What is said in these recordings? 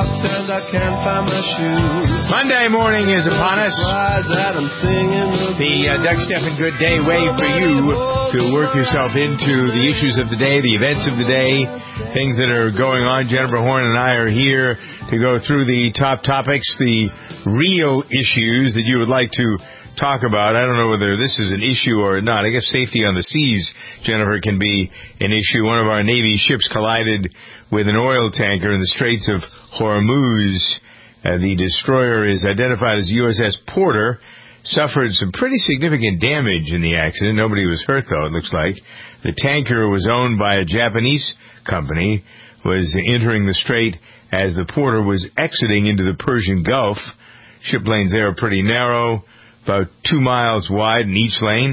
socks and I can't find my shoes. Monday morning is upon us. That I'm singing The Doug Stephan Good Day way for you to work yourself into the issues of the day, the events of the day, things that are going on. Jennifer Horn and I are here to go through the top topics, the real issues that you would like to talk about. I don't know whether this is an issue or not. I guess safety on the seas, Jennifer, can be an issue. One of our Navy ships collided with an oil tanker in the Straits of Hormuz. The destroyer is identified as USS Porter. Suffered some pretty significant damage in the accident. Nobody was hurt, though, it looks like. The tanker was owned by a Japanese company, was entering the strait as the Porter was exiting into the Persian Gulf. Ship lanes there are pretty narrow, about 2 miles wide in each lane.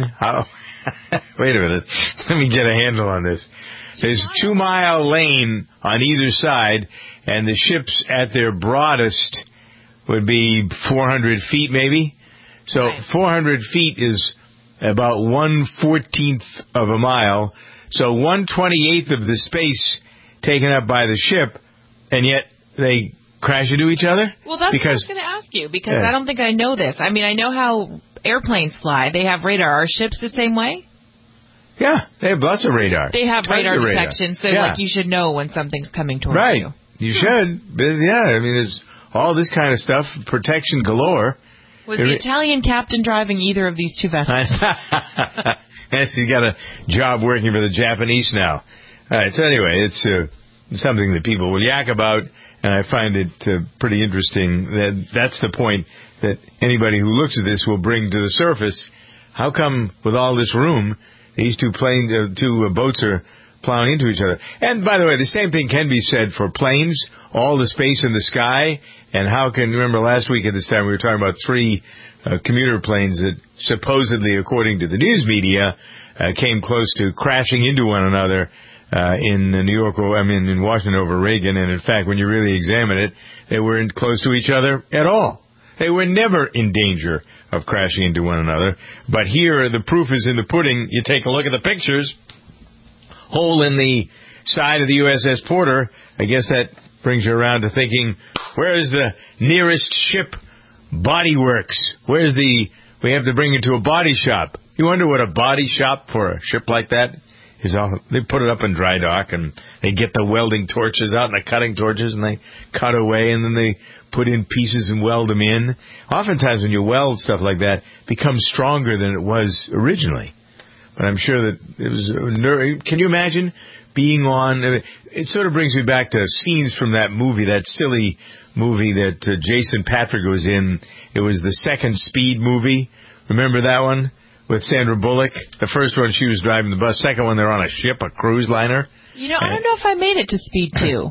Wait a minute. Let me get a handle on this. There's a 2 mile lane on either side, and the ships at their broadest would be 400 feet maybe. So right. 400 feet is about 1/14 of a mile. So 1/28 of the space taken up by the ship, and yet they crash into each other? Well, that's what I was going to ask you, because I don't think I know this. I mean, I know how airplanes fly. They have radar. Are ships the same way? Yeah, they have lots of radar. They have radar detection, so like you should know when something's coming towards you. Right, you should. But yeah, I mean, there's all this kind of stuff, protection galore. Was the Italian captain driving either of these two vessels? Yes, he's got a job working for the Japanese now. All right, so anyway, it's something that people will yak about, and I find it pretty interesting that's the point that anybody who looks at this will bring to the surface. How come, with all this room, these two boats are plowing into each other? And by the way, the same thing can be said for planes, all the space in the sky. And how can, remember last week at this time we were talking about 3 commuter planes that supposedly, according to the news media, came close to crashing into one another in in Washington over Reagan. And in fact, when you really examine it, they weren't close to each other at all. They were never in danger of crashing into one another. But here, the proof is in the pudding. You take a look at the pictures. Hole in the side of the USS Porter. I guess that brings you around to thinking, where's the nearest ship body works? We have to bring it to a body shop. You wonder what a body shop for a ship like that is. They put it up in dry dock, and they get the welding torches out and the cutting torches, and they cut away, and then they put in pieces and weld them in. Oftentimes when you weld stuff like that, it becomes stronger than it was originally. But I'm sure that it was... Can you imagine being on... It sort of brings me back to scenes from that movie, that silly movie that Jason Patrick was in. It was the Second Speed movie. Remember that one? With Sandra Bullock. The first one, she was driving the bus. Second one, they're on a ship, a cruise liner. I don't know if I made it to Speed 2.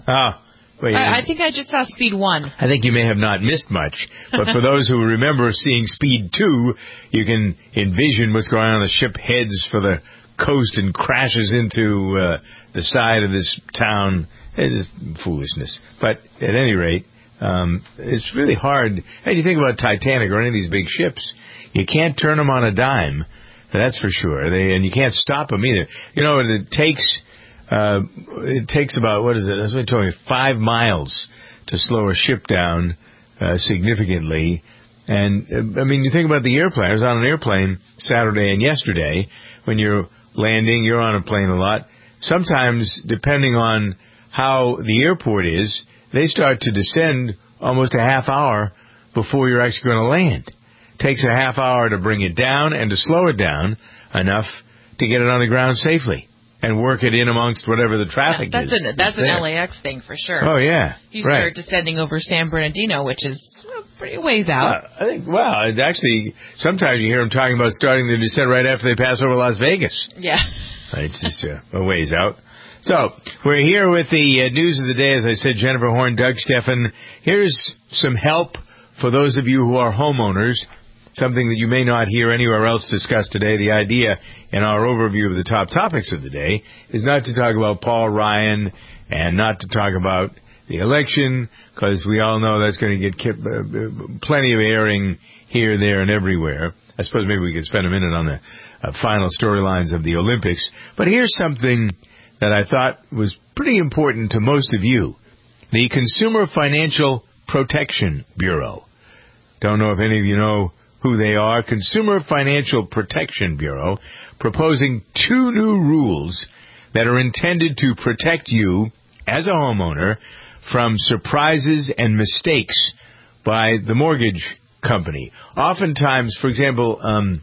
I think I just saw Speed 1. I think you may have not missed much. But for those who remember seeing Speed 2, you can envision what's going on. The ship heads for the coast and crashes into the side of this town. It is foolishness. But at any rate, it's really hard. Hey, you think about Titanic or any of these big ships, you can't turn them on a dime. That's for sure. And you can't stop them either. It takes about, what is it? That's what they told me, 5 miles to slow a ship down significantly. And, you think about the airplane. I was on an airplane Saturday and yesterday. When you're landing, you're on a plane a lot. Sometimes, depending on how the airport is, they start to descend almost a half hour before you're actually going to land. It takes a half hour to bring it down and to slow it down enough to get it on the ground safely and work it in amongst whatever the traffic is. That's an LAX thing for sure. Oh, yeah. You start descending over San Bernardino, which is pretty ways out. I think, actually, sometimes you hear them talking about starting the descent right after they pass over Las Vegas. Yeah. It's just a ways out. So, we're here with the news of the day. As I said, Jennifer Horn, Doug Stephan. Here's some help for those of you who are homeowners, something that you may not hear anywhere else discussed today. The idea in our overview of the top topics of the day is not to talk about Paul Ryan and not to talk about the election, because we all know that's going to get plenty of airing here, there, and everywhere. I suppose maybe we could spend a minute on the final storylines of the Olympics. But here's something that I thought was pretty important to most of you. the Consumer Financial Protection Bureau. Don't know if any of you know who they are. Consumer Financial Protection Bureau proposing 2 new rules that are intended to protect you as a homeowner from surprises and mistakes by the mortgage company. Oftentimes, for example,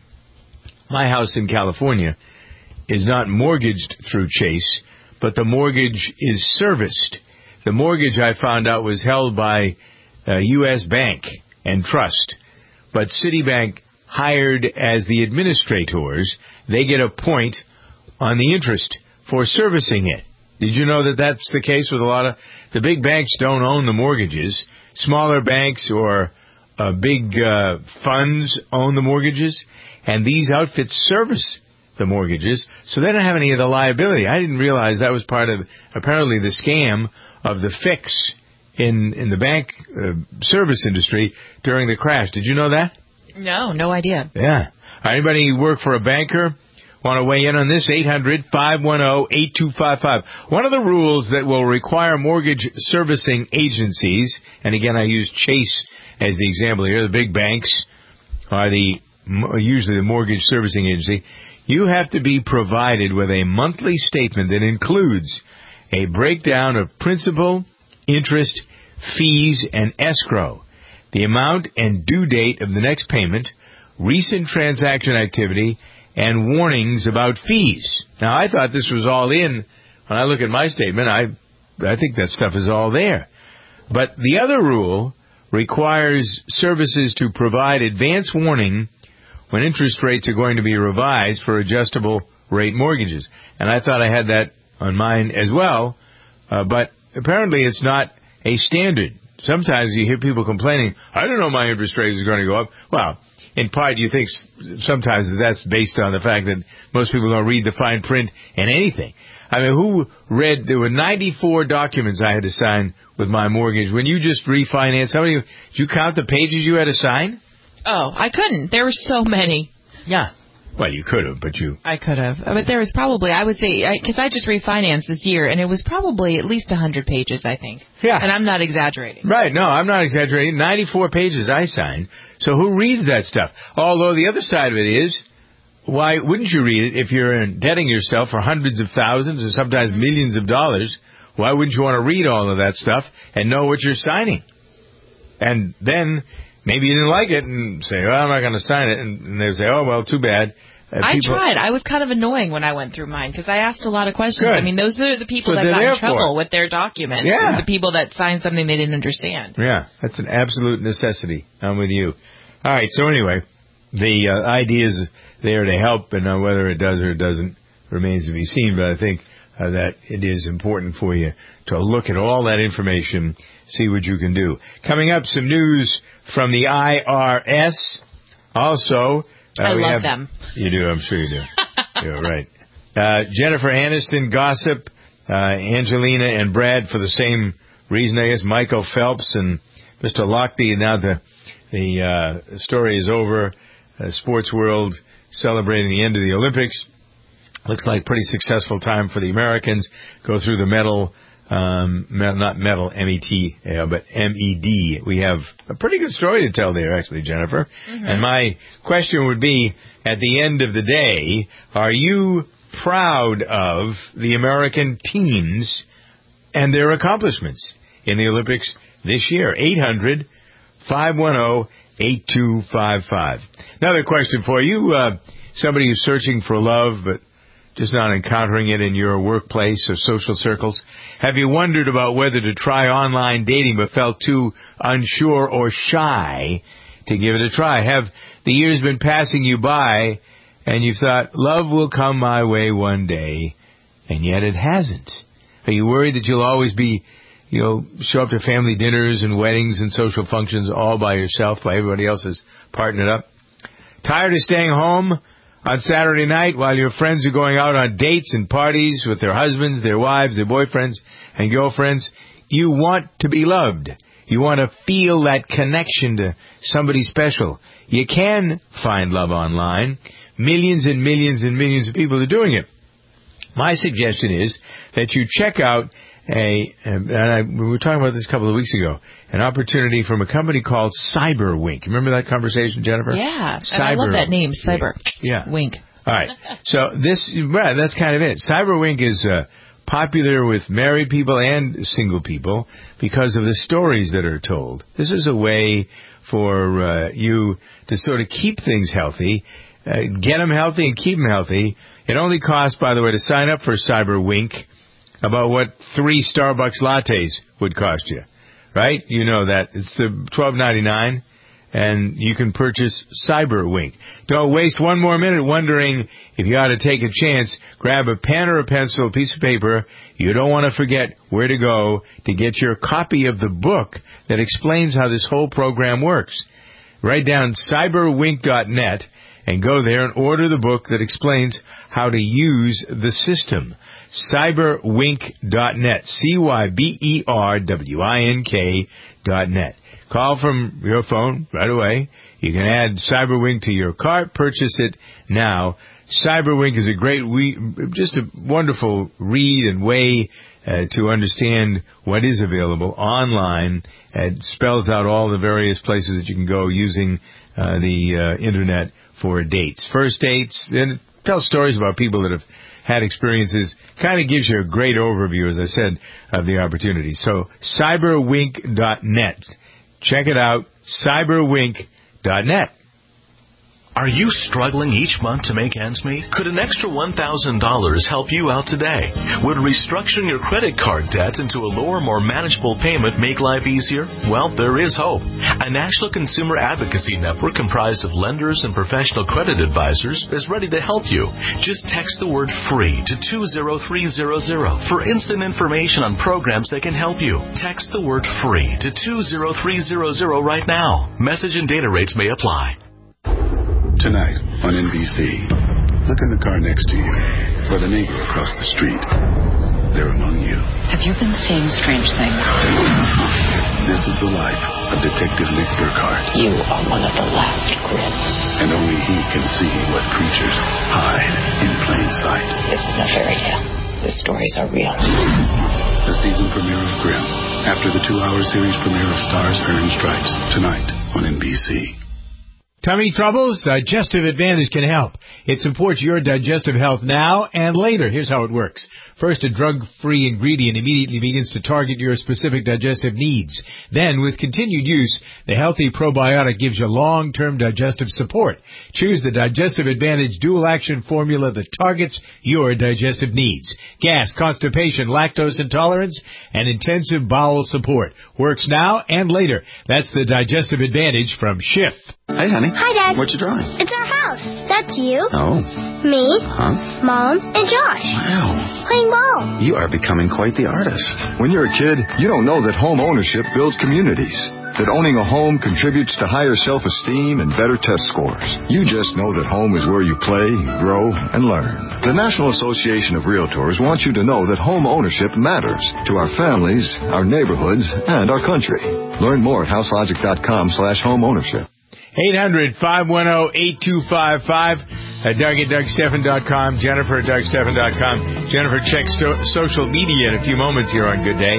my house in California is not mortgaged through Chase, but the mortgage is serviced. The mortgage, I found out, was held by U.S. Bank and Trust, but Citibank hired as the administrators. They get a point on the interest for servicing it. Did you know that that's the case with a lot of the big banks? Don't own the mortgages. Smaller banks or big funds own the mortgages, and these outfits service the mortgages, so they don't have any of the liability. I didn't realize that was part of apparently the scam of the fix in the bank service industry during the crash. Did you know that? No idea. Yeah. Anybody work for a banker? Want to weigh in on this? 800-510-8255. One of the rules that will require mortgage servicing agencies, and again I use Chase as the example here, the big banks are usually the mortgage servicing agency. You have to be provided with a monthly statement that includes a breakdown of principal, interest, fees, and escrow, the amount and due date of the next payment, recent transaction activity, and warnings about fees. Now, I thought this was all in. When I look at my statement, I think that stuff is all there. But the other rule requires services to provide advance warning when interest rates are going to be revised for adjustable rate mortgages. And I thought I had that on mine as well, but apparently it's not a standard. Sometimes you hear people complaining, I don't know my interest rate is going to go up. Well, in part you think sometimes that's based on the fact that most people don't read the fine print in anything. I mean, there were 94 documents I had to sign with my mortgage. When you just refinanced, did you count the pages you had to sign? Oh, I couldn't. There were so many. Yeah. Well, you could have, but I could have. But there was probably, I would say, because I just refinanced this year, and it was probably at least 100 pages, I think. Yeah. And I'm not exaggerating. Right. No, I'm not exaggerating. 94 pages I signed. So who reads that stuff? Although the other side of it is, why wouldn't you read it if you're indebting yourself for hundreds of thousands or sometimes millions of dollars? Why wouldn't you want to read all of that stuff and know what you're signing? And then maybe you didn't like it and say, well, I'm not going to sign it. And they would say, oh, well, too bad. I tried. I was kind of annoying when I went through mine because I asked a lot of questions. Good. I mean, those are the people that got in trouble with their documents. Yeah. The people that signed something they didn't understand. Yeah, that's an absolute necessity. I'm with you. All right, so anyway, the idea is there to help, and whether it does or it doesn't remains to be seen. But I think that it is important for you to look at all that information, see what you can do. Coming up, some news from the IRS. Also, I love them. You do, I'm sure you do. You're right. Jennifer Aniston gossip, Angelina and Brad for the same reason, I guess. Michael Phelps and Mr. Lochte. Now the story is over. Sports world celebrating the end of the Olympics. Looks like pretty successful time for the Americans. Go through the medal, not medal, M-E-T, but M-E-D. We have a pretty good story to tell there, actually, Jennifer. Mm-hmm. And my question would be, at the end of the day, are you proud of the American teams and their accomplishments in the Olympics this year? 800-510-8255. Another question for you, somebody who's searching for love, but just not encountering it in your workplace or social circles. Have you wondered about whether to try online dating but felt too unsure or shy to give it a try? Have the years been passing you by and you thought, love will come my way one day, and yet it hasn't? Are you worried that you'll always be, show up to family dinners and weddings and social functions all by yourself while everybody else is partnered up? Tired of staying home on Saturday night while your friends are going out on dates and parties with their husbands, their wives, their boyfriends and girlfriends? You want to be loved. You want to feel that connection to somebody special. You can find love online. Millions and millions and millions of people are doing it. My suggestion is that you check out we were talking about this a couple of weeks ago, an opportunity from a company called CyberWink. Remember that conversation, Jennifer? Yeah, and I love that name, CyberWink. All right. So that's kind of it. CyberWink is popular with married people and single people because of the stories that are told. This is a way for you to sort of keep things healthy, get them healthy and keep them healthy. It only costs, by the way, to sign up for CyberWink about what 3 Starbucks lattes would cost you, right? You know that. It's $12.99, and you can purchase CyberWink. Don't waste one more minute wondering if you ought to take a chance. Grab a pen or a pencil, a piece of paper. You don't want to forget where to go to get your copy of the book that explains how this whole program works. Write down cyberwink.net and go there and order the book that explains how to use the system. Cyberwink.net. CYBERWINK.net. Call from your phone right away. You can add CyberWink to your cart. Purchase it now. CyberWink is a great, just a wonderful read and way to understand what is available online. It spells out all the various places that you can go using the Internet for dates. First dates, and it tells stories about people that have had experiences. Kind of gives you a great overview, as I said, of the opportunity. So, cyberwink.net. Check it out, cyberwink.net. Are you struggling each month to make ends meet? Could an extra $1,000 help you out today? Would restructuring your credit card debt into a lower, more manageable payment make life easier? Well, there is hope. A national consumer advocacy network comprised of lenders and professional credit advisors is ready to help you. Just text the word FREE to 20300 for instant information on programs that can help you. Text the word FREE to 20300 right now. Message and data rates may apply. Tonight on NBC, look in the car next to you or the neighbor across the street. They're among you. Have you been seeing strange things? This is the life of Detective Nick Burkhardt. You are one of the last grips. And only he can see what creatures hide in plain sight. This is no fairy tale. The stories are real. The season premiere of Grimm, after the 2-hour series premiere of Stars Earn Stripes, tonight on NBC. Tummy troubles? Digestive Advantage can help. It supports your digestive health now and later. Here's how it works. First, a drug-free ingredient immediately begins to target your specific digestive needs. Then, with continued use, the healthy probiotic gives you long-term digestive support. Choose the Digestive Advantage dual-action formula that targets your digestive needs. Gas, constipation, lactose intolerance, and intensive bowel support. Works now and later. That's the Digestive Advantage from Schiff. Hey, honey. Hi, Dad. What you drawing? It's our house. That's you. Oh. Me. Huh? Mom and Josh. Wow. Playing ball. You are becoming quite the artist. When you're a kid, you don't know that home ownership builds communities. That owning a home contributes to higher self-esteem and better test scores. You just know that home is where you play, grow, and learn. The National Association of Realtors wants you to know that home ownership matters to our families, our neighborhoods, and our country. Learn more at houselogic.com/homeownership. 800-510-8255. Doug at DougStephan.com. Jennifer at DougStephan.com. Jennifer checks social media in a few moments here on Good Day.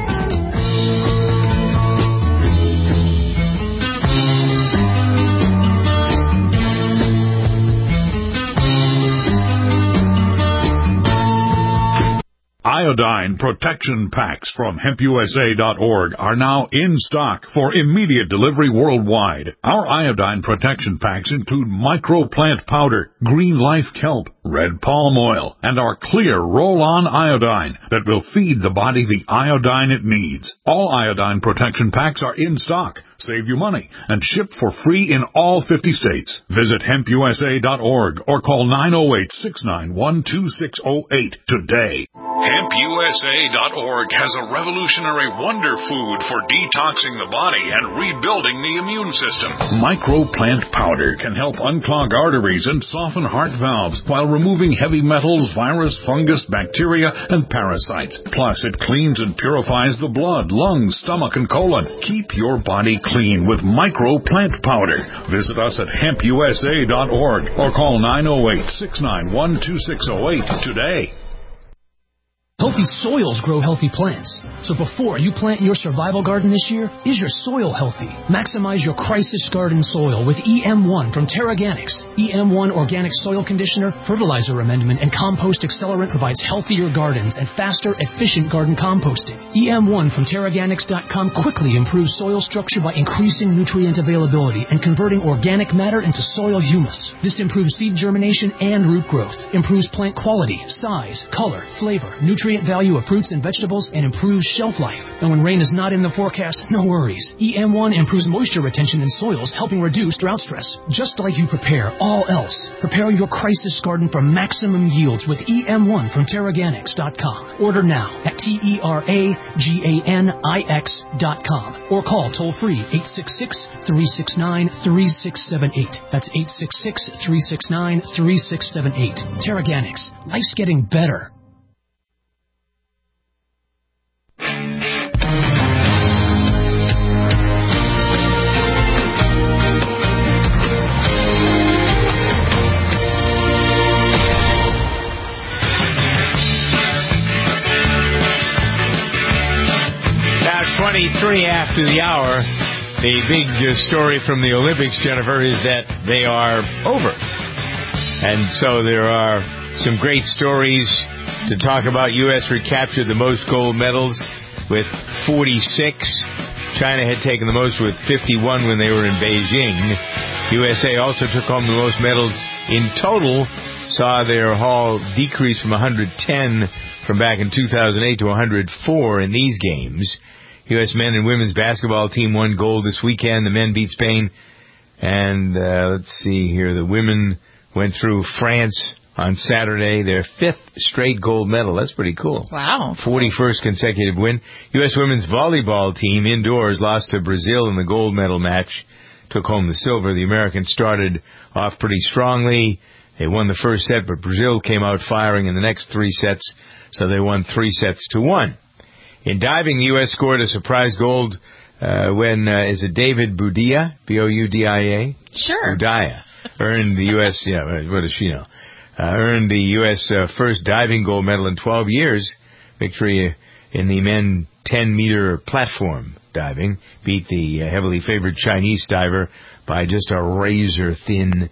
Iodine protection packs from HempUSA.org are now in stock for immediate delivery worldwide. Our iodine protection packs include microplant powder, green life kelp, red palm oil, and our clear roll-on iodine that will feed the body the iodine it needs. All iodine protection packs are in stock. Save you money and ship for free in all 50 states. Visit HempUSA.org or call 908-691-2608 today. HempUSA.org has a revolutionary wonder food for detoxing the body and rebuilding the immune system. Microplant powder can help unclog arteries and soften heart valves while removing heavy metals, virus, fungus, bacteria, and parasites. Plus, it cleans and purifies the blood, lungs, stomach, and colon. Keep your body clean with Microplant powder. Visit us at HempUSA.org or call 908-691-2608 today. Healthy soils grow healthy plants. So before you plant your survival garden this year, is your soil healthy? Maximize your crisis garden soil with EM1 from TerraGanix. EM1 Organic Soil Conditioner, Fertilizer Amendment, and Compost Accelerant provides healthier gardens and faster, efficient garden composting. EM1 from TerraGanix.com quickly improves soil structure by increasing nutrient availability and converting organic matter into soil humus. This improves seed germination and root growth, improves plant quality, size, color, flavor, nutrient value of fruits and vegetables, and improves shelf life. And when rain is not in the forecast, no worries. EM1 improves moisture retention in soils, helping reduce drought stress. Just like you prepare all else, prepare your crisis garden for maximum yields with EM1 from TerraGanix.com. Order now at TerraGanix.com or call toll-free 866-369-3678. That's 866-369-3678. TerraGanix. Life's getting better. About 23 after the hour, the big story from the Olympics, Jennifer, is that they are over. And so there are some great stories to talk about. U.S. recaptured the most gold medals with 46. China had taken the most with 51 when they were in Beijing. USA also took home the most medals in total, saw their haul decrease from 110 from back in 2008 to 104 in these games. U.S. men and women's basketball team won gold this weekend. The men beat Spain. And let's see here. The women went through France on Saturday, their 5th straight gold medal. That's pretty cool. Wow. 41st consecutive win. U.S. women's volleyball team indoors lost to Brazil in the gold medal match, took home the silver. The Americans started off pretty strongly. They won the first set, but Brazil came out firing in the next 3 sets, so they won 3-1. In diving, the U.S. scored a surprise gold when is it David Boudia, B-O-U-D-I-A? Sure. Boudia earned the U.S. What does she know? Earned the U.S. First diving gold medal in 12 years. Victory in the men 10-meter platform diving. Beat the heavily favored Chinese diver by just a razor-thin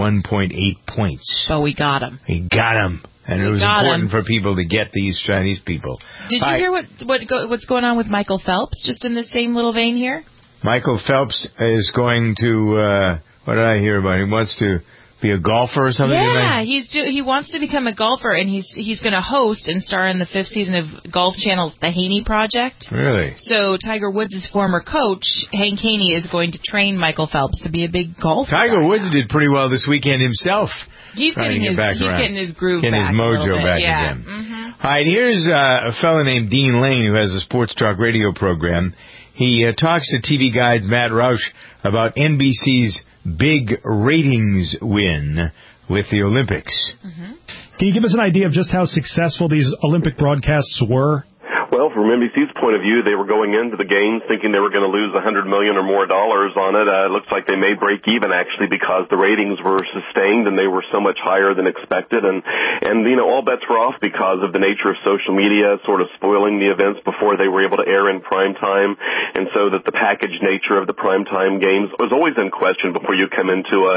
1.8 points. But we got him. We got him. And it was important for people to get these Chinese people. Did you hear what's going on with Michael Phelps, just in the same little vein here? Michael Phelps is going to, what did I hear about? He wants to be a golfer or something? Yeah, he wants to become a golfer, and he's going to host and star in the 5th season of Golf Channel's The Haney Project. Really? So Tiger Woods' former coach, Hank Haney, is going to train Michael Phelps to be a big golfer. Tiger Woods did pretty well this weekend himself. He's getting his groove back. Getting his mojo back again. Mm-hmm. All right, here's a fellow named Dean Lane who has a sports talk radio program. He talks to TV Guide's Matt Roush about NBC's big ratings win with the Olympics. Mm-hmm. Can you give us an idea of just how successful these Olympic broadcasts were? Well, from NBC's point of view, they were going into the games thinking they were going to lose $100 million or more on it. It looks like they may break even, actually, because the ratings were sustained and they were so much higher than expected. And all bets were off because of the nature of social media sort of spoiling the events before they were able to air in prime time. And so that the packaged nature of the prime time games was always in question before you come into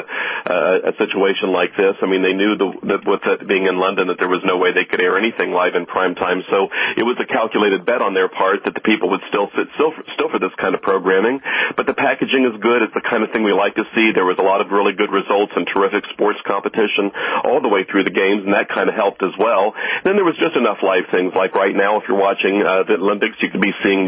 a situation like this. I mean, they knew that with it being in London that there was no way they could air anything live in prime time. So it was a calculated bet on their part that the people would still for this kind of programming. But the packaging is good. It's the kind of thing we like to see. There was a lot of really good results and terrific sports competition all the way through the games, and that kind of helped as well. Then there was just enough live things. Like right now, if you're watching the Olympics, you could be seeing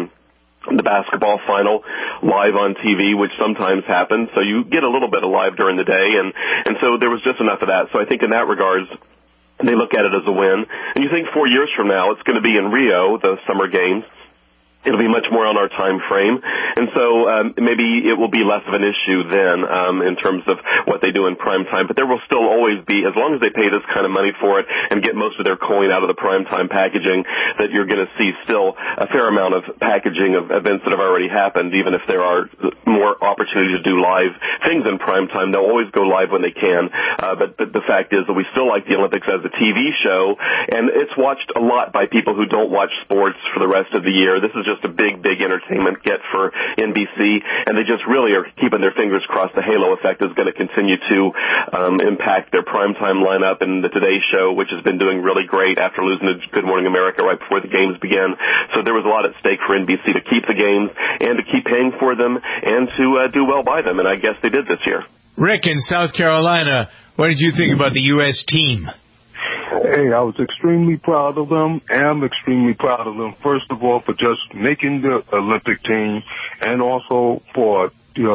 the basketball final live on TV, which sometimes happens. So you get a little bit of live during the day, and so there was just enough of that. So I think in that regards, they look at it as a win. And you think 4 years from now, it's going to be in Rio, the Summer Games, it'll be much more on our time frame. And so maybe it will be less of an issue then in terms of what they do in prime time. But there will still always be, as long as they pay this kind of money for it and get most of their coin out of the prime time packaging, that you're going to see still a fair amount of packaging of events that have already happened, even if there are more opportunities to do live things in prime time. They'll always go live when they can. But the fact is that we still like the Olympics as a TV show, and it's watched a lot by people who don't watch sports for the rest of the year. This is just a big entertainment get for NBC, and they just really are keeping their fingers crossed the halo effect is going to continue to impact their primetime lineup and the Today Show, which has been doing really great after losing to Good Morning America right before the games began. So there was a lot at stake for NBC to keep the games and to keep paying for them and to do well by them, and I guess they did this year. Rick in South Carolina, what did you think about the U.S. team? Hey, I was extremely proud of them. I'm extremely proud of them, first of all, for just making the Olympic team and also for,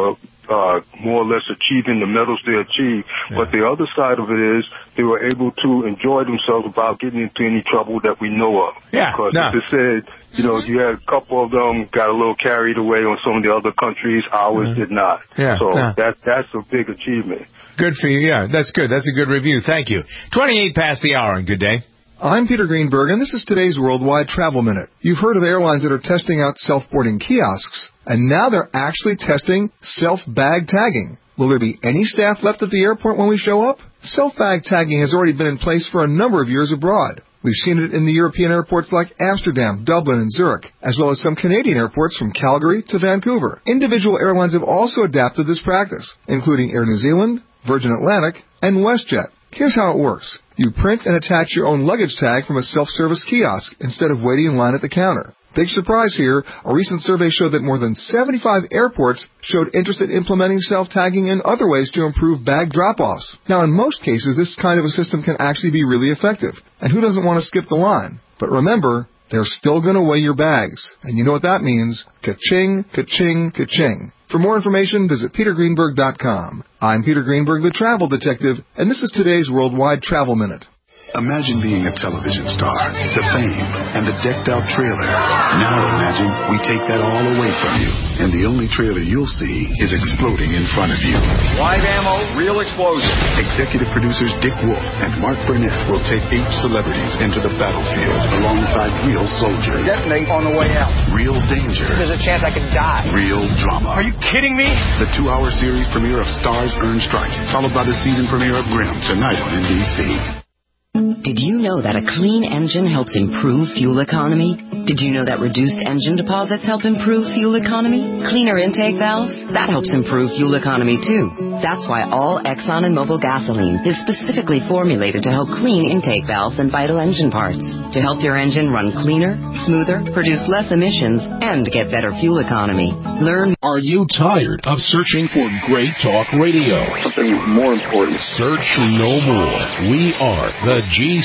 more or less achieving the medals they achieved. Yeah. But the other side of it is they were able to enjoy themselves without getting into any trouble that we know of. Yeah. Because as I said, you had a couple of them got a little carried away on some of the other countries. Ours did not. Yeah. So that's a big achievement. Good for you. Yeah, that's good. That's a good review. Thank you. 28 past the hour, and good day. I'm Peter Greenberg, and this is today's Worldwide Travel Minute. You've heard of airlines that are testing out self-boarding kiosks, and now they're actually testing self-bag tagging. Will there be any staff left at the airport when we show up? Self-bag tagging has already been in place for a number of years abroad. We've seen it in the European airports like Amsterdam, Dublin, and Zurich, as well as some Canadian airports from Calgary to Vancouver. Individual airlines have also adapted this practice, including Air New Zealand, Virgin Atlantic, and WestJet. Here's how it works. You print and attach your own luggage tag from a self-service kiosk instead of waiting in line at the counter. Big surprise here, a recent survey showed that more than 75 airports showed interest in implementing self-tagging and other ways to improve bag drop-offs. Now, in most cases, this kind of a system can actually be really effective. And who doesn't want to skip the line? But remember, they're still going to weigh your bags. And you know what that means. Ka-ching, ka-ching, ka-ching. For more information, visit petergreenberg.com. I'm Peter Greenberg, the travel detective, and this is today's Worldwide Travel Minute. Imagine being a television star, the fame, and the decked-out trailer. Now imagine we take that all away from you, and the only trailer you'll see is exploding in front of you. Live ammo, real explosion. Executive producers Dick Wolf and Mark Burnett will take 8 celebrities into the battlefield alongside real soldiers. Detonate on the way out. Real danger. There's a chance I could die. Real drama. Are you kidding me? The 2-hour series premiere of Stars Earn Stripes, followed by the season premiere of Grimm, tonight on NBC. Did you know that a clean engine helps improve fuel economy? Did you know that reduced engine deposits help improve fuel economy? Cleaner intake valves? That helps improve fuel economy too. That's why all Exxon and Mobil gasoline is specifically formulated to help clean intake valves and vital engine parts. To help your engine run cleaner, smoother, produce less emissions, and get better fuel economy. Learn. Are you tired of searching for great talk radio? Something more important. Search no more. We are the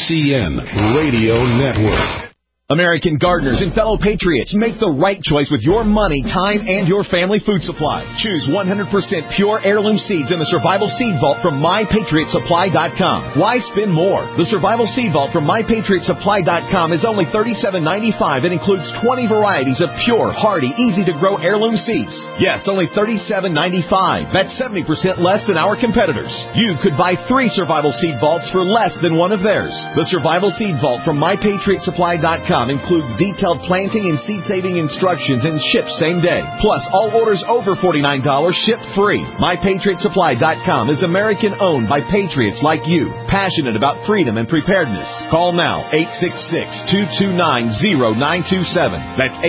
GCN Radio Network. American gardeners and fellow patriots, make the right choice with your money, time, and your family food supply. Choose 100% pure heirloom seeds in the Survival Seed Vault from MyPatriotSupply.com. Why spend more? The Survival Seed Vault from MyPatriotSupply.com is only $37.95 and includes 20 varieties of pure, hardy, easy-to-grow heirloom seeds. Yes, only $37.95. That's 70% less than our competitors. You could buy 3 Survival Seed Vaults for less than one of theirs. The Survival Seed Vault from MyPatriotSupply.com includes detailed planting and seed-saving instructions and ships same day. Plus, all orders over $49 ship free. MyPatriotSupply.com is American-owned by patriots like you, passionate about freedom and preparedness. Call now, 866-229-0927. That's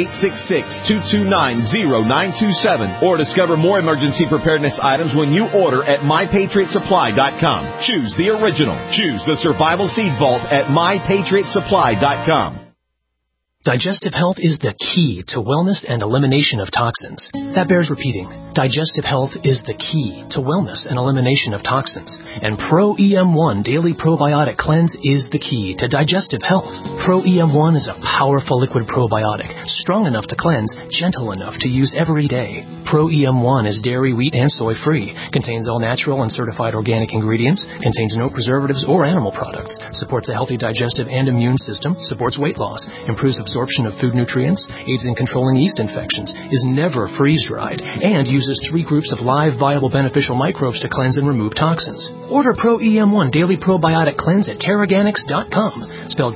866-229-0927. Or discover more emergency preparedness items when you order at MyPatriotSupply.com. Choose the original. Choose the Survival Seed Vault at MyPatriotSupply.com. Digestive health is the key to wellness and elimination of toxins. That bears repeating. Digestive health is the key to wellness and elimination of toxins. And Pro EM1 Daily Probiotic Cleanse is the key to digestive health. Pro EM1 is a powerful liquid probiotic, strong enough to cleanse, gentle enough to use every day. Pro EM1 is dairy, wheat, and soy-free, contains all natural and certified organic ingredients, contains no preservatives or animal products, supports a healthy digestive and immune system, supports weight loss, improves absorption of food nutrients, aids in controlling yeast infections, is never freeze-dried, and uses 3 groups of live, viable, beneficial microbes to cleanse and remove toxins. Order Pro EM1 Daily Probiotic Cleanse at Terraganix.com, spelled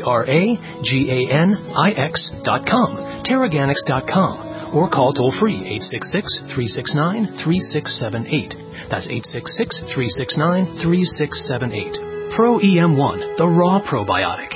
TerraGanix.com, Terraganix.com, or call toll-free 866-369-3678. That's 866-369-3678. Pro EM1, the raw probiotic.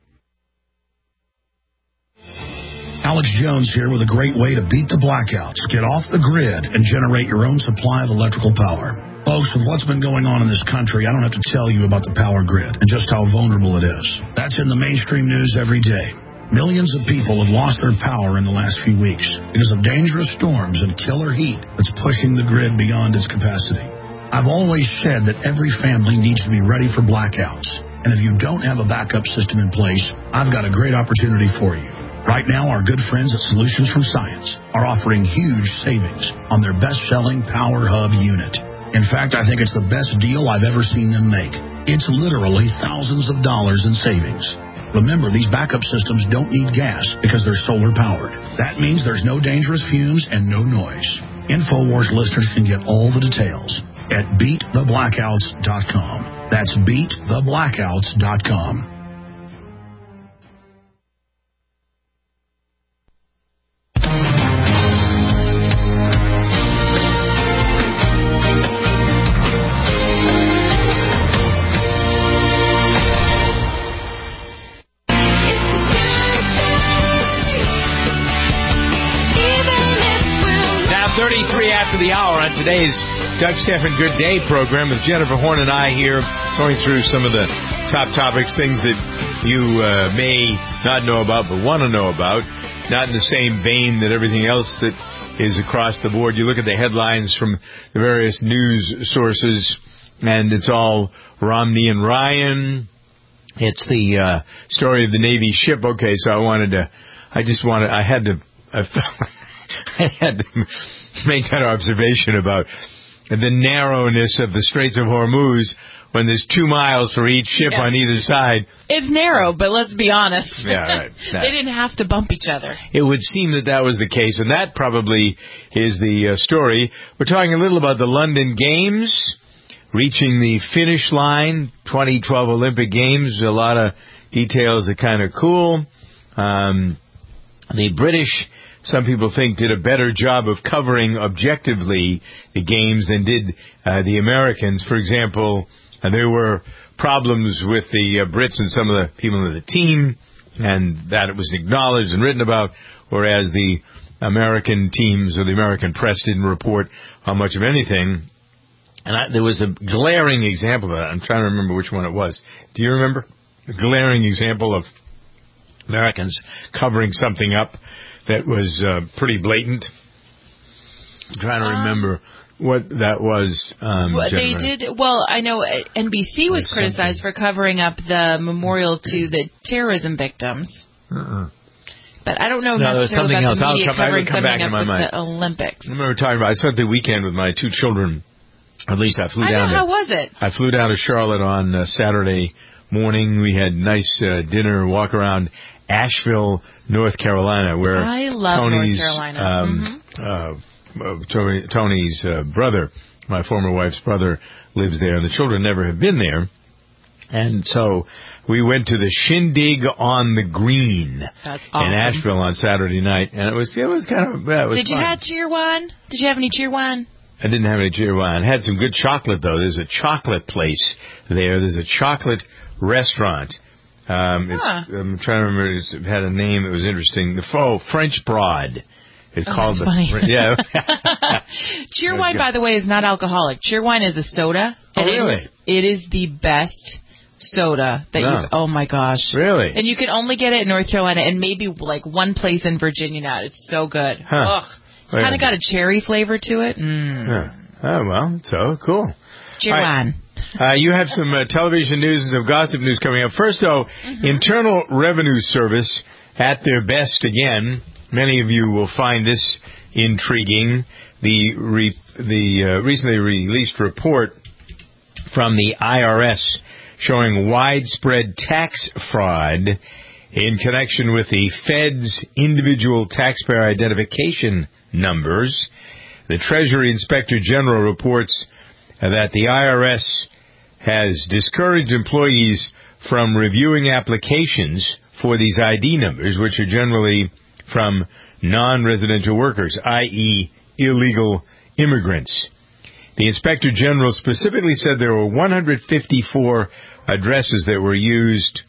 Alex Jones here with a great way to beat the blackouts, get off the grid, and generate your own supply of electrical power. Folks, with what's been going on in this country, I don't have to tell you about the power grid and just how vulnerable it is. That's in the mainstream news every day. Millions of people have lost their power in the last few weeks because of dangerous storms and killer heat that's pushing the grid beyond its capacity. I've always said that every family needs to be ready for blackouts. And if you don't have a backup system in place, I've got a great opportunity for you. Right now, our good friends at Solutions from Science are offering huge savings on their best-selling Power Hub unit. In fact, I think it's the best deal I've ever seen them make. It's literally thousands of dollars in savings. Remember, these backup systems don't need gas because they're solar-powered. That means there's no dangerous fumes and no noise. InfoWars listeners can get all the details at BeatTheBlackouts.com. That's BeatTheBlackouts.com. After the hour on today's Doug Stephan Good Day program with Jennifer Horn and I here going through some of the top topics, things that you may not know about but want to know about, not in the same vein that everything else that is across the board. You look at the headlines from the various news sources and it's all Romney and Ryan. It's the story of the Navy ship. Okay, so I had to make that observation about the narrowness of the Straits of Hormuz when there's 2 miles for each ship on either side. It's narrow, but let's be honest. Yeah, right. They didn't have to bump each other. It would seem that was the case, and that probably is the story. We're talking a little about the London Games, reaching the finish line, 2012 Olympic Games. A lot of details are kind of cool. The British, some people think, did a better job of covering objectively the games than did the Americans. For example, there were problems with the Brits and some of the people in the team, and that it was acknowledged and written about, whereas the American teams or the American press didn't report on much of anything. And there was a glaring example of that. I'm trying to remember which one it was. Do you remember? A glaring example of Americans covering something up that was pretty blatant. I'm trying to remember what that was. They did. Well, I know NBC was criticized for covering up the memorial to the terrorism victims. But I don't know necessarily about the media covering something up with the Olympics. I remember talking about. I spent the weekend with my 2 children. At least I flew down. How was it? I flew down to Charlotte on Saturday morning. We had nice dinner, walk around Asheville, North Carolina, where I love Tony's, North Carolina. Tony's brother, my former wife's brother, lives there, and the children never have been there. And so we went to the Shindig on the Green in Asheville on Saturday night, and it was kind of it was Did you fun. have cheer wine? Did you have any cheer wine? I didn't have any cheer wine. I had some good chocolate, though. There's a chocolate place there. There's a chocolate restaurant. I'm trying to remember. It had a name. It was interesting. The French Broad. It's called that's funny. Yeah. Cheer wine, by the way, is not alcoholic. Cheer wine is a soda. Oh, really? It is the best soda that you've... Oh, my gosh. Really? And you can only get it in North Carolina and maybe like one place in Virginia now. It's so good. Huh. Ugh. Kind of got a cherry flavor to it. Yeah. Oh, well, so cool. Cheer wine. You have some television news and some gossip news coming up. First, though, Internal Revenue Service at their best again. Many of you will find this intriguing. The recently released report from the IRS showing widespread tax fraud in connection with the Fed's individual taxpayer identification numbers. The Treasury Inspector General reports that the IRS has discouraged employees from reviewing applications for these ID numbers, which are generally from non-residential workers, i.e. illegal immigrants. The Inspector General specifically said there were 154 addresses that were used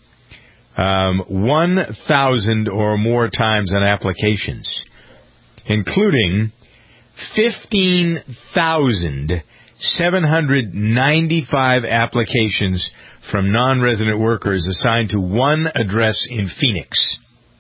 1,000 or more times on applications, including 15,795 applications from non-resident workers assigned to one address in Phoenix.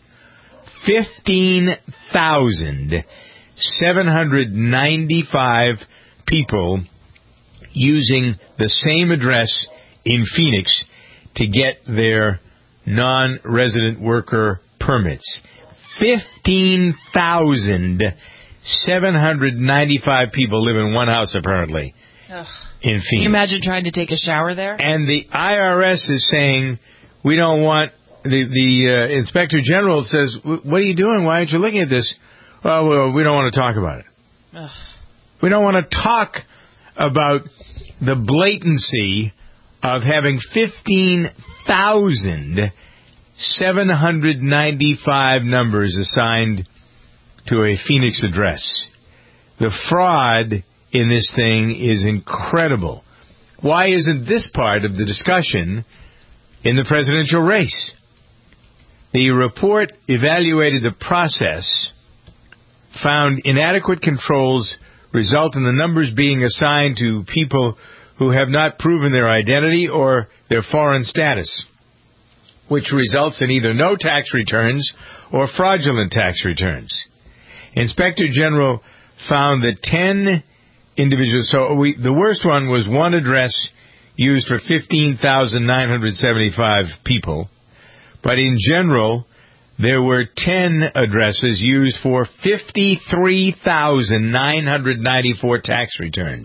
15,795 people using the same address in Phoenix to get their non-resident worker permits. 15,795 people live in one house, apparently, in Phoenix. Can you imagine trying to take a shower there? And the IRS is saying, we don't want... The Inspector General says, what are you doing? Why aren't you looking at this? Well, we don't want to talk about it. Ugh. We don't want to talk about the blatancy of having 15,795 numbers assigned to a Phoenix address. The fraud in this thing is incredible. Why isn't this part of the discussion in the presidential race? The report evaluated the process, found inadequate controls result in the numbers being assigned to people who have not proven their identity or their foreign status, which results in either no tax returns or fraudulent tax returns. Inspector General found that 10 individuals, the worst one was one address used for 15,975 people, but in general, there were 10 addresses used for 53,994 tax returns.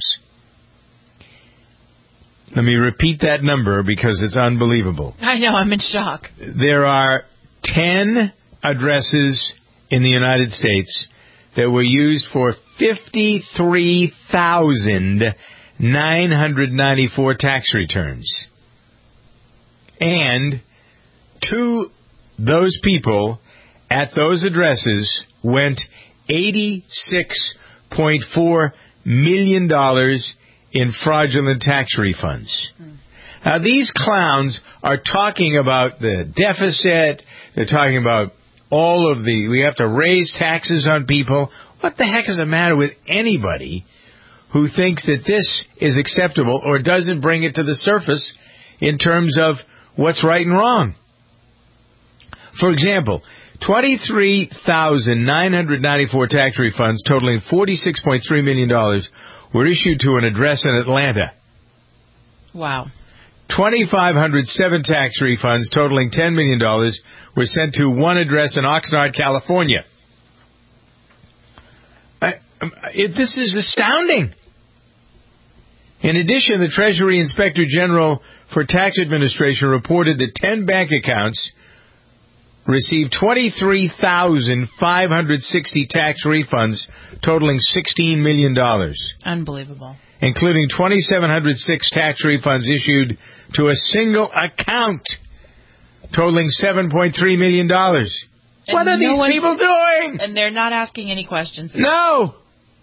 Let me repeat that number because it's unbelievable. I know, I'm in shock. There are 10 addresses in the United States that were used for 53,994 tax returns. And to those people at those addresses went $86.4 million in fraudulent tax refunds. Now, these clowns are talking about the deficit. They're talking about we have to raise taxes on people. What the heck is the matter with anybody who thinks that this is acceptable or doesn't bring it to the surface in terms of what's right and wrong? For example, 23,994 tax refunds totaling $46.3 million were issued to an address in Atlanta. Wow. 2,507 tax refunds totaling $10 million were sent to one address in Oxnard, California. This is astounding. In addition, the Treasury Inspector General for Tax Administration reported that 10 bank accounts received 23,560 tax refunds totaling $16 million. Unbelievable. Including 2,706 tax refunds issued to a single account totaling $7.3 million. What are these people doing? And they're not asking any questions. No.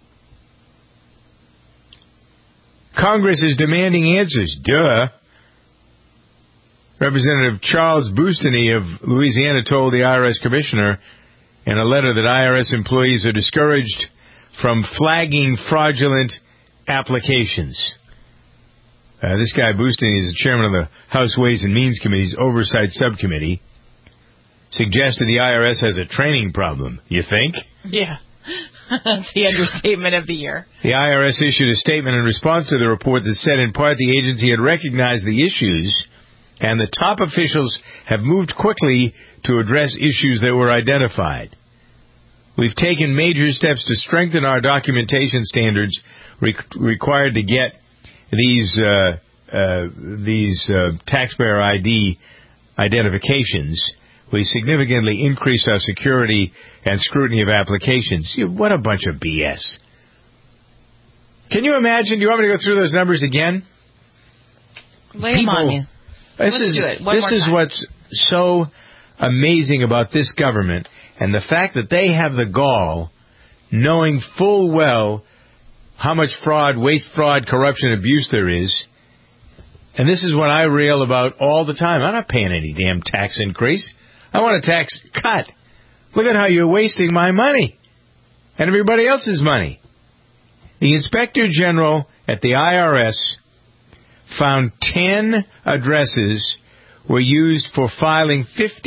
Congress is demanding answers. Duh. Representative Charles Boustany of Louisiana told the IRS commissioner in a letter that IRS employees are discouraged from flagging fraudulent applications. This guy Boustany is the chairman of the House Ways and Means Committee's Oversight Subcommittee. Suggested the IRS has a training problem. You think? Yeah. That's the understatement of the year. The IRS issued a statement in response to the report that said in part the agency had recognized the issues and the top officials have moved quickly to address issues that were identified. We've taken major steps to strengthen our documentation standards required to get these taxpayer ID identifications. We significantly increased our security and scrutiny of applications. What a bunch of BS. Can you imagine? Do you want me to go through those numbers again? Lay them on you. This is what's so amazing about this government, and the fact that they have the gall, knowing full well how much fraud, waste, fraud, corruption, abuse there is. And this is what I rail about all the time. I'm not paying any damn tax increase. I want a tax cut. Look at how you're wasting my money and everybody else's money. The Inspector General at the IRS found 10 addresses were used for filing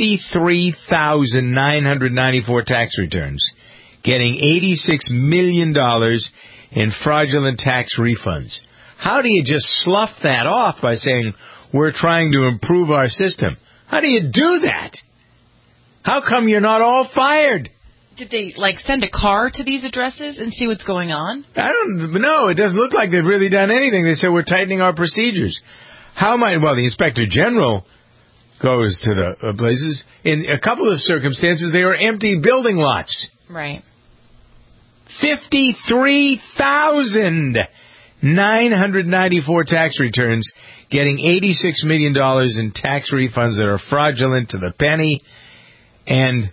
53,994 tax returns, getting $86 million in fraudulent tax refunds. How do you just slough that off by saying, we're trying to improve our system? How do you do that? How come you're not all fired? Did they, send a car to these addresses and see what's going on? I don't know. It doesn't look like they've really done anything. They said, we're tightening our procedures. Well, the Inspector General goes to the places. In a couple of circumstances, they were empty building lots. Right. 53,994 tax returns, getting $86 million in tax refunds that are fraudulent to the penny. And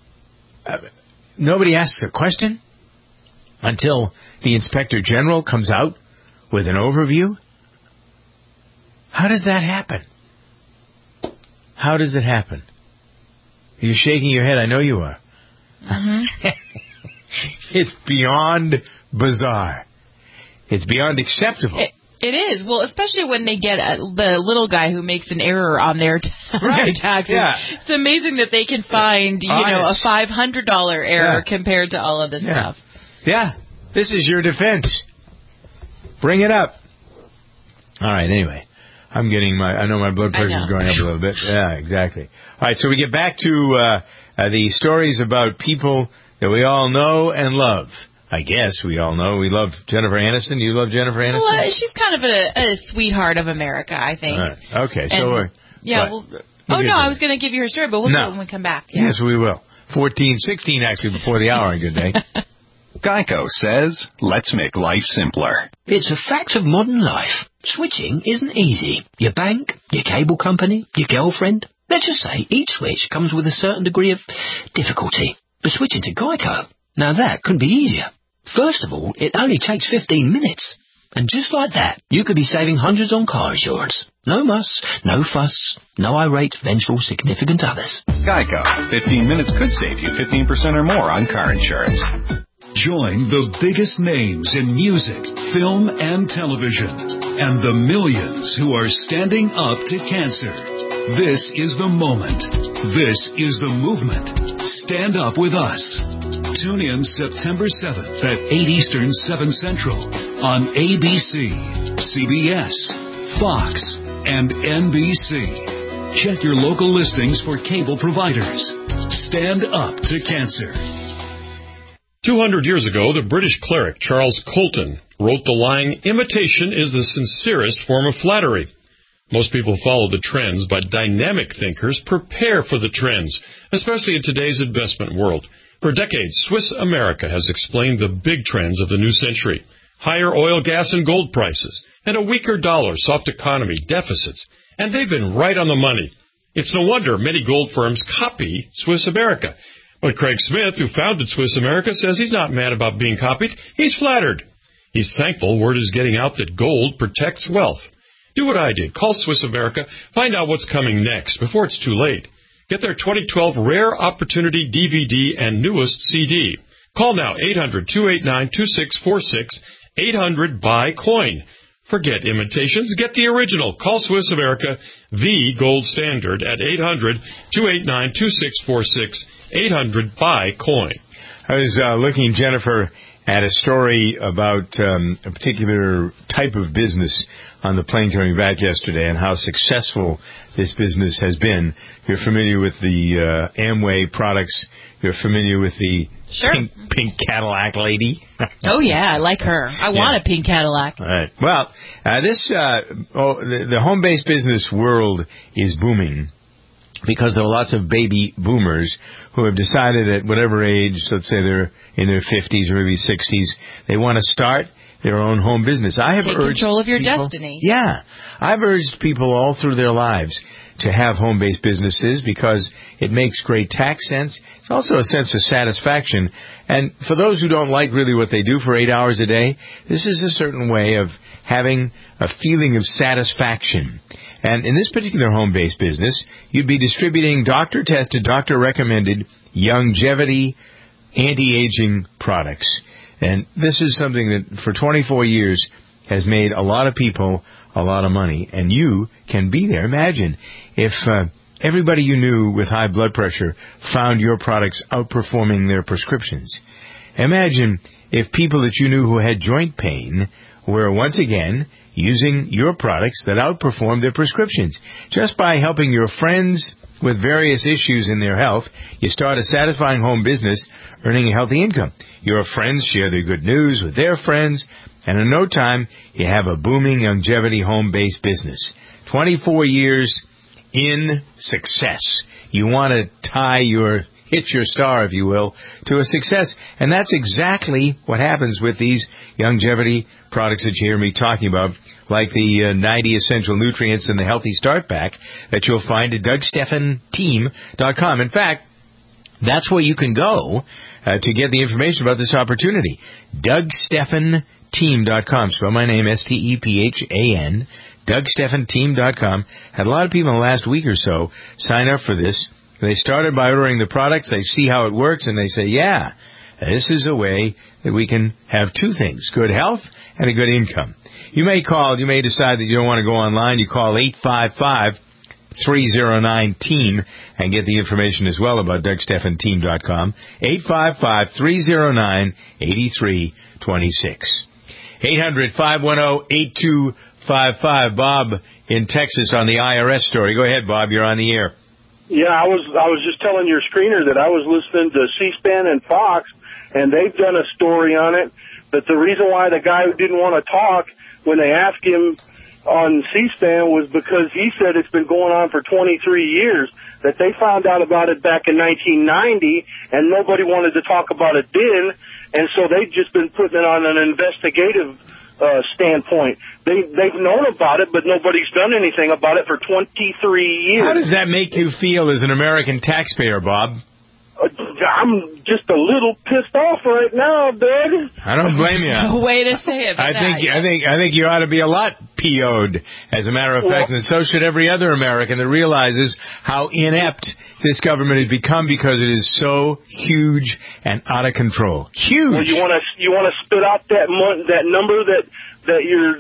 nobody asks a question until the Inspector General comes out with an overview. How does that happen? How does it happen? You're shaking your head. I know you are. Mm-hmm. It's beyond bizarre. It's beyond acceptable. It is. Well, especially when they get the little guy who makes an error on their taxes. Yeah. It's amazing that they can find, a $500 error compared to all of this stuff. Yeah. This is your defense. Bring it up. All right, anyway. I know my blood pressure is going up a little bit. Yeah, exactly. All right, so we get back to the stories about people that we all know and love. I guess we all know. We love Jennifer Aniston. You love Jennifer Aniston? Well, she's kind of a sweetheart of America, I think. Okay, so I was going to give you her story, but we'll do it when we come back. Yeah. Yes, we will. 16 actually before the hour. Good day. Geico says, let's make life simpler. It's a fact of modern life. Switching isn't easy. Your bank, your cable company, your girlfriend. Let's just say each switch comes with a certain degree of difficulty. But switching to Geico, now that couldn't be easier. First of all, it only takes 15 minutes. And just like that, you could be saving hundreds on car insurance. No muss, no fuss, no irate, vengeful, significant others. Geico. 15 minutes could save you 15% or more on car insurance. Join the biggest names in music, film, and television, and the millions who are standing up to cancer. This is the moment. This is the movement. Stand up with us. Tune in September 7th at 8 Eastern, 7 Central on ABC, CBS, Fox, and NBC. Check your local listings for cable providers. Stand up to cancer. 200 years ago, the British cleric Charles Colton wrote the line, "Imitation is the sincerest form of flattery." Most people follow the trends, but dynamic thinkers prepare for the trends, especially in today's investment world. For decades, Swiss America has explained the big trends of the new century: higher oil, gas, and gold prices, and a weaker dollar, soft economy, deficits. And they've been right on the money. It's no wonder many gold firms copy Swiss America. But Craig Smith, who founded Swiss America, says he's not mad about being copied. He's flattered. He's thankful word is getting out that gold protects wealth. Do what I did. Call Swiss America. Find out what's coming next before it's too late. Get their 2012 Rare Opportunity DVD and newest CD. Call now, 800-289-2646, 800-BUY-COIN. Forget imitations. Get the original. Call Swiss America, the gold standard, at 800-289-2646, 800-BUY-COIN. I was looking, Jennifer, at a story about a particular type of business on the plane coming back yesterday and how successful this business has been. You're familiar with the Amway products. You're familiar with the pink Cadillac lady. Oh, yeah, I like her. I want a pink Cadillac. All right. Well, the home-based business world is booming. because there are lots of baby boomers who have decided at whatever age, let's say they're in their 50s or maybe 60s, they want to start their own home business. I have Take urged control of your people, destiny. Yeah. I've urged people all through their lives to have home-based businesses because it makes great tax sense. It's also a sense of satisfaction. And for those who don't like really what they do for 8 hours a day, this is a certain way of having a feeling of satisfaction. And in this particular home-based business, you'd be distributing doctor-tested, doctor-recommended longevity, anti-aging products. And this is something that for 24 years has made a lot of people a lot of money. And you can be there. Imagine if everybody you knew with high blood pressure found your products outperforming their prescriptions. Imagine if people that you knew who had joint pain were once again using your products that outperformed their prescriptions. Just by helping your friends with various issues in their health, you start a satisfying home business, earning a healthy income. Your friends share their good news with their friends, and in no time, you have a booming longevity home-based business. 24 years in success. You want to hit your star, if you will, to a success. And that's exactly what happens with these longevity products that you hear me talking about, like the 90 Essential Nutrients in the Healthy Start Pack that you'll find at DougStephanTeam.com. In fact, that's where you can go to get the information about this opportunity. DougStephanTeam.com. Spell my name, STEPHAN. DougStephanTeam.com. Had a lot of people in the last week or so sign up for this. They started by ordering the products. They see how it works, and they say, yeah, this is a way that we can have two things, good health and a good income. You may decide that you don't want to go online. You call 855-309-TEAM and get the information as well about DougStephanTeam.com. 855-309-8326. 800-510-8255. Bob in Texas on the IRS story. Go ahead, Bob. You're on the air. Yeah, I was just telling your screener that I was listening to C-SPAN and Fox, and they've done a story on it. But the reason why the guy didn't want to talk when they asked him on C-SPAN was because he said it's been going on for 23 years, that they found out about it back in 1990, and nobody wanted to talk about it then, and so they've just been putting it on an investigative standpoint. They've known about it, but nobody's done anything about it for 23 years. How does that make you feel as an American taxpayer, Bob? I'm just a little pissed off right now, Doug. I don't blame you. No way to say it. I think you ought to be a lot PO'd, as a matter of fact, and so should every other American that realizes how inept this government has become because it is so huge and out of control. Huge. Well, you want to spit out that number that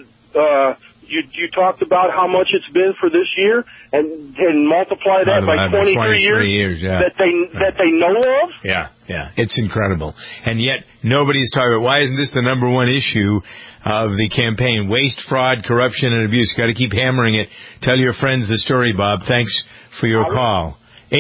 you talked about how much it's been for this year, and multiply that by 23 years yeah. that they know of. Yeah, it's incredible, and yet nobody's talking about why isn't this the number one issue of the campaign? Waste, fraud, corruption, and abuse. Got to keep hammering it. Tell your friends the story, Bob. Thanks for your call.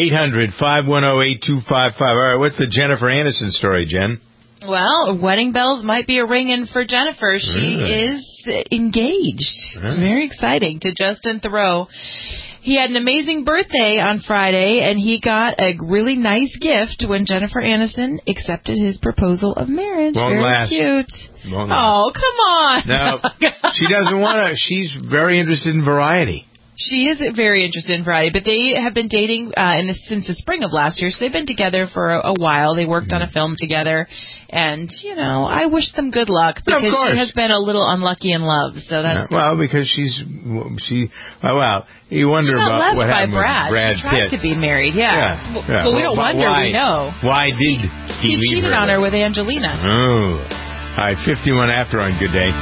800-510-8255. All right, what's the Jennifer Aniston story, Jen? Well, wedding bells might be ringing for Jennifer. She is engaged. Very exciting, to Justin Theroux. He had an amazing birthday on Friday, and he got a really nice gift when Jennifer Aniston accepted his proposal of marriage. Won't last. Cute. Won't last. Oh, come on. No, she doesn't want to. She's very interested in variety. She is very interested in variety, but they have been dating since the spring of last year, so they've been together for a while. They worked on a film together, and, I wish them good luck, because she has been a little unlucky in love. So that's because you wonder about what happened with Brad Pitt. She tried to be married, Well, we don't wonder, we know. Why did he leave cheated on her with Angelina. Oh. All right, 51 after on Good Day.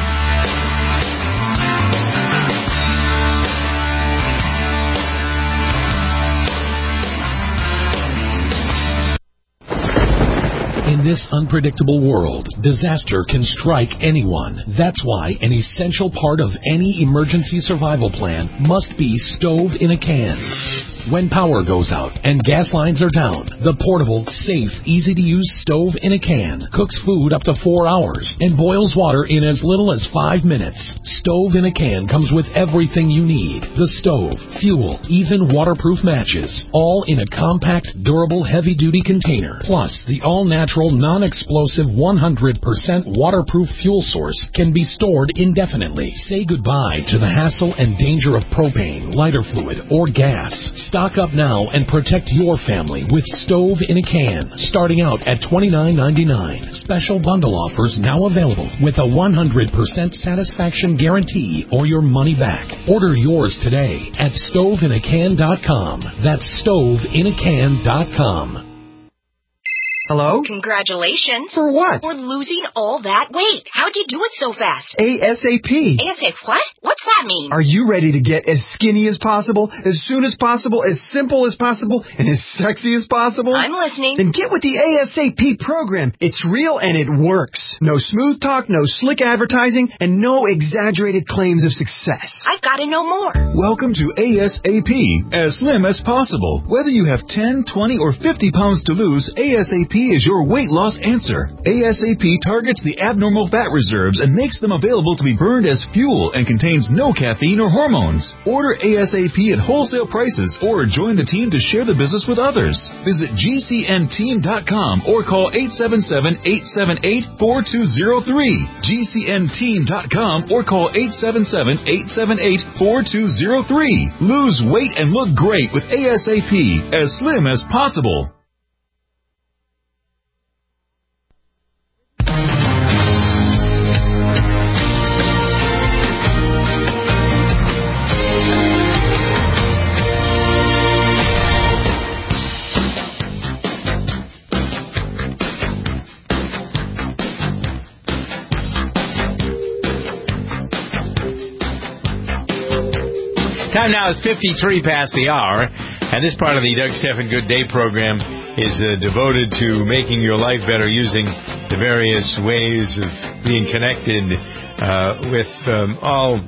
In this unpredictable world, disaster can strike anyone. That's why an essential part of any emergency survival plan must be stove in a can. When power goes out and gas lines are down, the portable, safe, easy-to-use stove in a can cooks food up to 4 hours and boils water in as little as 5 minutes. Stove in a can comes with everything you need. The stove, fuel, even waterproof matches, all in a compact, durable, heavy-duty container. Plus, the all-natural, non-explosive, 100% waterproof fuel source can be stored indefinitely. Say goodbye to the hassle and danger of propane, lighter fluid, or gas. Stock up now and protect your family with Stove in a Can, starting out at $29.99. Special bundle offers now available with a 100% satisfaction guarantee or your money back. Order yours today at stoveinacan.com. That's stoveinacan.com. Hello? Congratulations. For what? For losing all that weight. How'd you do it so fast? ASAP. ASAP what? What's that mean? Are you ready to get as skinny as possible, as soon as possible, as simple as possible, and as sexy as possible? I'm listening. Then get with the ASAP program. It's real and it works. No smooth talk, no slick advertising, and no exaggerated claims of success. I've got to know more. Welcome to ASAP, as slim as possible. Whether you have 10, 20, or 50 pounds to lose, ASAP is your weight loss answer. ASAP targets the abnormal fat reserves and makes them available to be burned as fuel and contains no caffeine or hormones. Order ASAP at wholesale prices or join the team to share the business with others. Visit GCNteam.com or call 877-878-4203. GCNteam.com or call 877-878-4203. Lose weight and look great with ASAP, as slim as possible. Time now is 53 past the hour, and this part of the Doug Stephan Good Day program is devoted to making your life better using the various ways of being connected with all,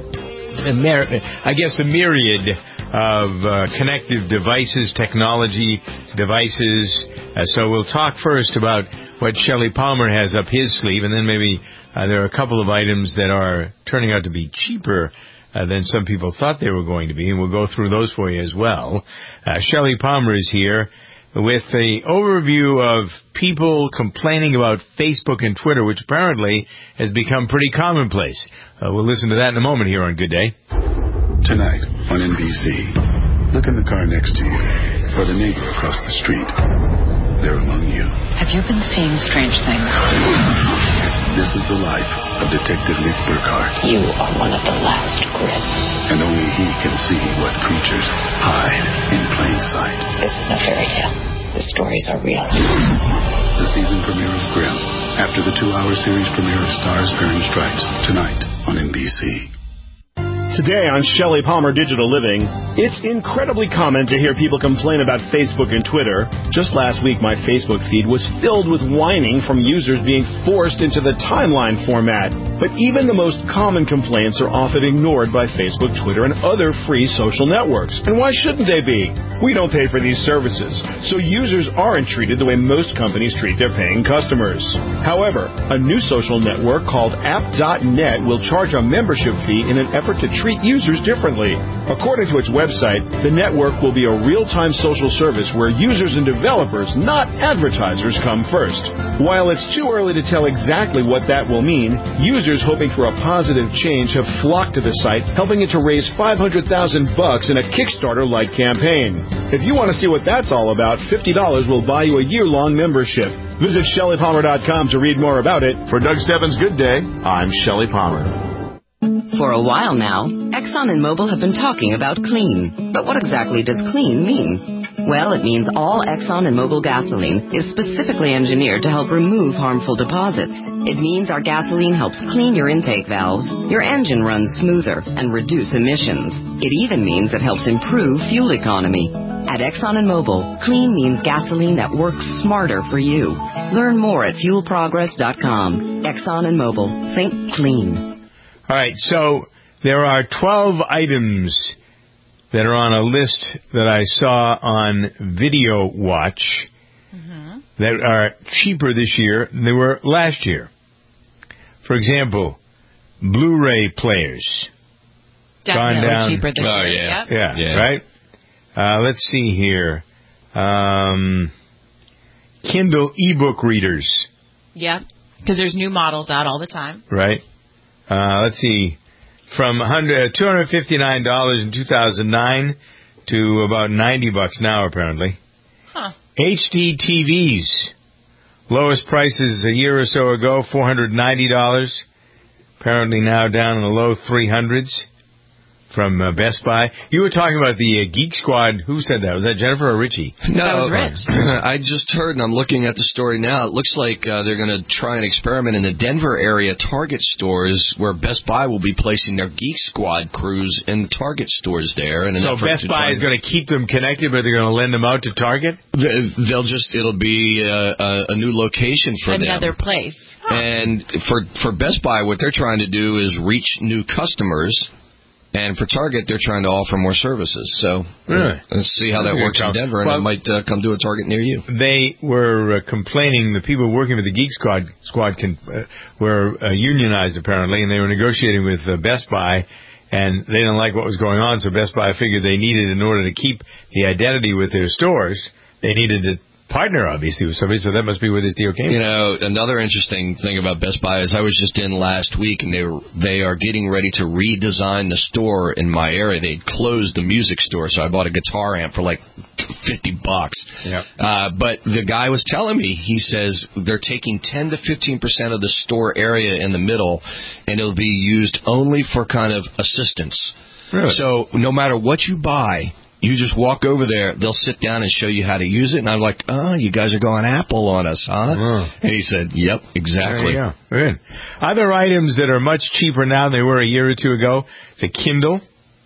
I guess, a myriad of connective devices, technology devices. So we'll talk first about what Shelley Palmer has up his sleeve, and then maybe there are a couple of items that are turning out to be cheaper than some people thought they were going to be, and we'll go through those for you as well. Shelley Palmer is here with an overview of people complaining about Facebook and Twitter, which apparently has become pretty commonplace. We'll listen to that in a moment here on Good Day. Tonight on NBC, look in the car next to you or the neighbor across the street. They're among you. Have you been seeing strange things? This is the life of Detective Nick Burkhardt. You are one of the last grips. And only he can see what creatures hide in plain sight. This is no fairy tale. The stories are real. The season premiere of Grimm, after the 2-hour series premiere of Stars Bearing Stripes, tonight on NBC. Today on Shelley Palmer Digital Living, it's incredibly common to hear people complain about Facebook and Twitter. Just last week, my Facebook feed was filled with whining from users being forced into the timeline format. But even the most common complaints are often ignored by Facebook, Twitter, and other free social networks. And why shouldn't they be? We don't pay for these services, so users aren't treated the way most companies treat their paying customers. However, a new social network called App.net will charge a membership fee in an effort to treat users differently. According to its website, the network will be a real-time social service where users and developers, not advertisers, come first. While it's too early to tell exactly what that will mean, users hoping for a positive change have flocked to the site, helping it to raise $500,000 in a Kickstarter-like campaign. If you want to see what that's all about, $50 will buy you a year-long membership. Visit ShelleyPalmer.com to read more about it. For Doug Stephan's Good Day, I'm Shelley Palmer. For a while now, Exxon and Mobil have been talking about clean. But what exactly does clean mean? Well, it means all Exxon and Mobil gasoline is specifically engineered to help remove harmful deposits. It means our gasoline helps clean your intake valves, your engine runs smoother, and reduce emissions. It even means it helps improve fuel economy. At Exxon and Mobil, clean means gasoline that works smarter for you. Learn more at fuelprogress.com. Exxon and Mobil. Think clean. All right, so there are 12 items that are on a list that I saw on Video Watch that are cheaper this year than they were last year. For example, Blu-ray players. Definitely cheaper than Yeah, right? Let's see here. Kindle ebook readers. Yeah, because there's new models out all the time. Right. Let's see. From $259 in 2009 to about $90 now, apparently. Huh. HD TVs. Lowest prices a year or so ago, $490. Apparently now down in the low 300s. From Best Buy. You were talking about the Geek Squad. Who said that? Was that Jennifer or Richie? No, that was Rich. I just heard, and I'm looking at the story now. It looks like they're going to try an experiment in the Denver area Target stores where Best Buy will be placing their Geek Squad crews in the Target stores there. So Best Buy is going to keep them connected, but they're going to lend them out to Target? It'll be a new location for them. Another place. Huh. And for Best Buy, what they're trying to do is reach new customers. And for Target, they're trying to offer more services. So let's see how that works in Denver, and it might come to a Target near you. They were complaining, the people working with the Geek Squad were unionized, apparently, and they were negotiating with Best Buy, and they didn't like what was going on, so Best Buy figured they needed, in order to keep the identity with their stores, they needed to partner, obviously, with somebody, so that must be where this deal came from. You know, another interesting thing about Best Buy is I was just in last week, and they are getting ready to redesign the store in my area. They closed the music store, so I bought a guitar amp for like $50. Yeah. But the guy was telling me, he says they're taking 10 to 15% of the store area in the middle, and it'll be used only for kind of assistance. Really? So no matter what you buy, you just walk over there, they'll sit down and show you how to use it. And I'm like, you guys are going Apple on us, huh? Oh. And he said, yep, exactly. Yeah, good. Other items that are much cheaper now than they were a year or two ago, the Kindle,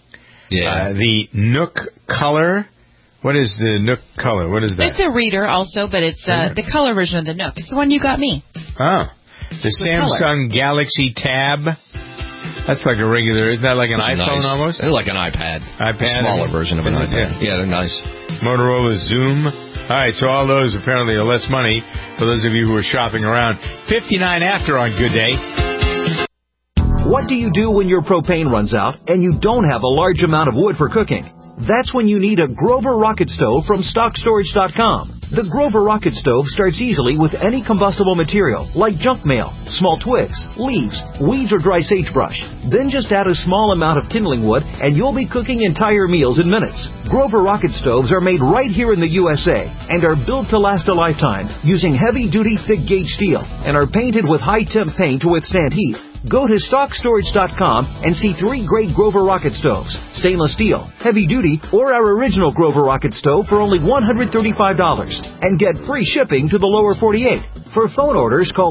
the Nook Color. What is the Nook Color? What is that? It's a reader also, but it's the color version of the Nook. It's the one you got me. Oh. The Samsung Galaxy Tab. That's like a regular, isn't that like an iPhone almost? They're like an iPad. A smaller version of an iPad. Yeah, they're nice. Motorola Zoom. All right, so all those apparently are less money for those of you who are shopping around. 59 after on Good Day. What do you do when your propane runs out and you don't have a large amount of wood for cooking? That's when you need a Grover Rocket Stove from StockStorage.com. The Grover Rocket Stove starts easily with any combustible material, like junk mail, small twigs, leaves, weeds, or dry sagebrush. Then just add a small amount of kindling wood, and you'll be cooking entire meals in minutes. Grover Rocket Stoves are made right here in the USA and are built to last a lifetime using heavy-duty, thick-gauge steel and are painted with high-temp paint to withstand heat. Go to StockStorage.com and see 3 great Grover Rocket Stoves, stainless steel, heavy-duty, or our original Grover Rocket Stove for only $135, and get free shipping to the lower 48. For phone orders, call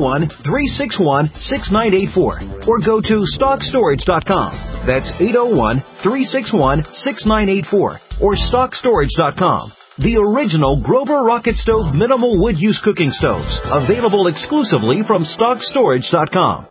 801-361-6984 or go to StockStorage.com. That's 801-361-6984 or StockStorage.com. The original Grover Rocket Stove minimal wood use cooking stoves, available exclusively from StockStorage.com.